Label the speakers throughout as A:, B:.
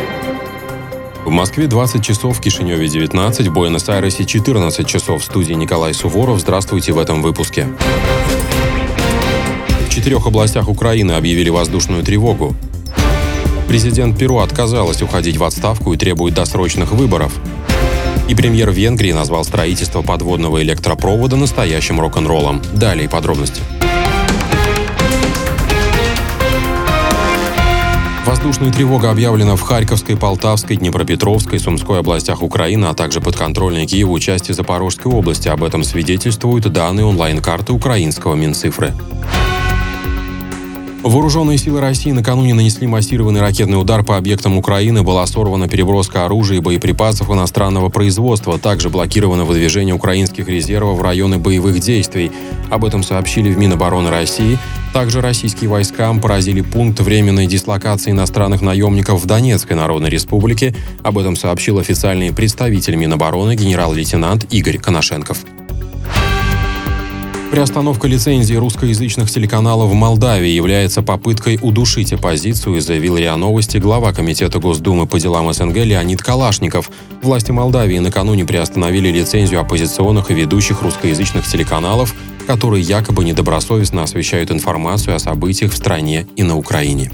A: В Москве 20 часов, в Кишиневе 19, в Буэнос-Айресе 14 часов. В студии Николай Суворов. Здравствуйте в этом выпуске. В 4 областях Украины объявили воздушную тревогу. Президент Перу отказалась уходить в отставку и требует досрочных выборов. И премьер Венгрии назвал строительство подводного электропровода настоящим рок-н-роллом. Далее подробности. Воздушная тревога объявлена в Харьковской, Полтавской, Днепропетровской, Сумской областях Украины, а также подконтрольной Киеву части Запорожской области. Об этом свидетельствуют данные онлайн-карты украинского Минцифры. Вооруженные силы России накануне нанесли массированный ракетный удар по объектам Украины, была сорвана переброска оружия и боеприпасов иностранного производства, также блокировано выдвижение украинских резервов в районы боевых действий. Об этом сообщили в Минобороны России. Также российские войска поразили пункт временной дислокации иностранных наемников в Донецкой Народной Республике. Об этом сообщил официальный представитель Минобороны генерал-лейтенант Игорь Коношенков. Приостановка лицензии русскоязычных телеканалов в Молдавии является попыткой удушить оппозицию, заявил РИА Новости глава Комитета Госдумы по делам СНГ Леонид Калашников. Власти Молдавии накануне приостановили лицензию оппозиционных и ведущих русскоязычных телеканалов, которые якобы недобросовестно освещают информацию о событиях в стране и на Украине.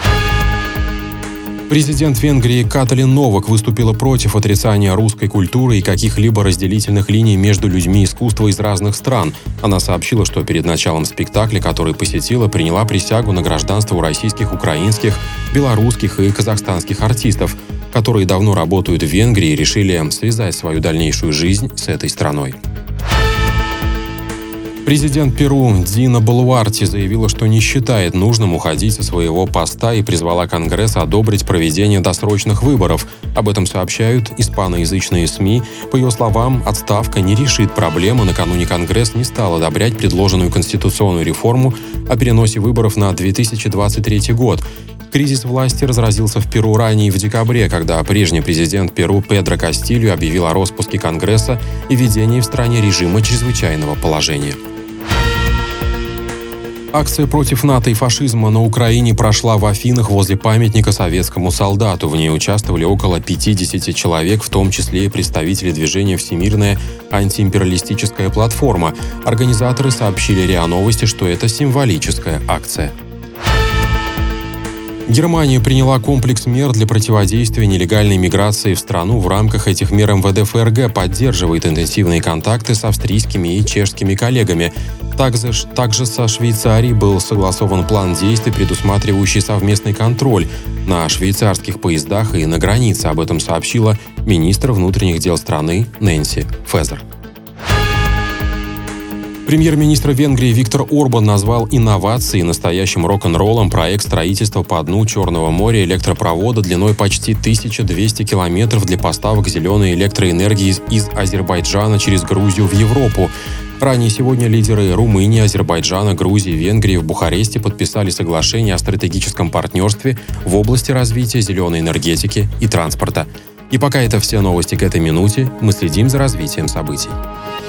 A: Президент Венгрии Каталин Новак выступила против отрицания русской культуры и каких-либо разделительных линий между людьми искусства из разных стран. Она сообщила, что перед началом спектакля, который посетила, приняла присягу на гражданство у российских, украинских, белорусских и казахстанских артистов, которые давно работают в Венгрии и решили связать свою дальнейшую жизнь с этой страной. Президент Перу Дина Болуарти заявила, что не считает нужным уходить со своего поста и призвала Конгресс одобрить проведение досрочных выборов. Об этом сообщают испаноязычные СМИ. По ее словам, отставка не решит проблему. Накануне Конгресс не стал одобрять предложенную конституционную реформу о переносе выборов на 2023 год. Кризис власти разразился в Перу ранее в декабре, когда прежний президент Перу Педро Кастильо объявил о распуске Конгресса и введении в стране режима чрезвычайного положения. Акция против НАТО и фашизма на Украине прошла в Афинах возле памятника советскому солдату. В ней участвовали около 50 человек, в том числе и представители движения «Всемирная антиимпериалистическая платформа». Организаторы сообщили РИА Новости, что это символическая акция. Германия приняла комплекс мер для противодействия нелегальной миграции в страну. В рамках этих мер МВД ФРГ поддерживает интенсивные контакты с австрийскими и чешскими коллегами. Также со Швейцарией был согласован план действий, предусматривающий совместный контроль на швейцарских поездах и на границе. Об этом сообщила министр внутренних дел страны Нэнси Фезер. Премьер-министр Венгрии Виктор Орбан назвал инновацией настоящим рок-н-роллом проект строительства по дну Черного моря электропровода длиной почти 1200 километров для поставок зеленой электроэнергии из Азербайджана через Грузию в Европу. Ранее сегодня лидеры Румынии, Азербайджана, Грузии и Венгрии в Бухаресте подписали соглашение о стратегическом партнерстве в области развития зеленой энергетики и транспорта. И пока это все новости к этой минуте, мы следим за развитием событий.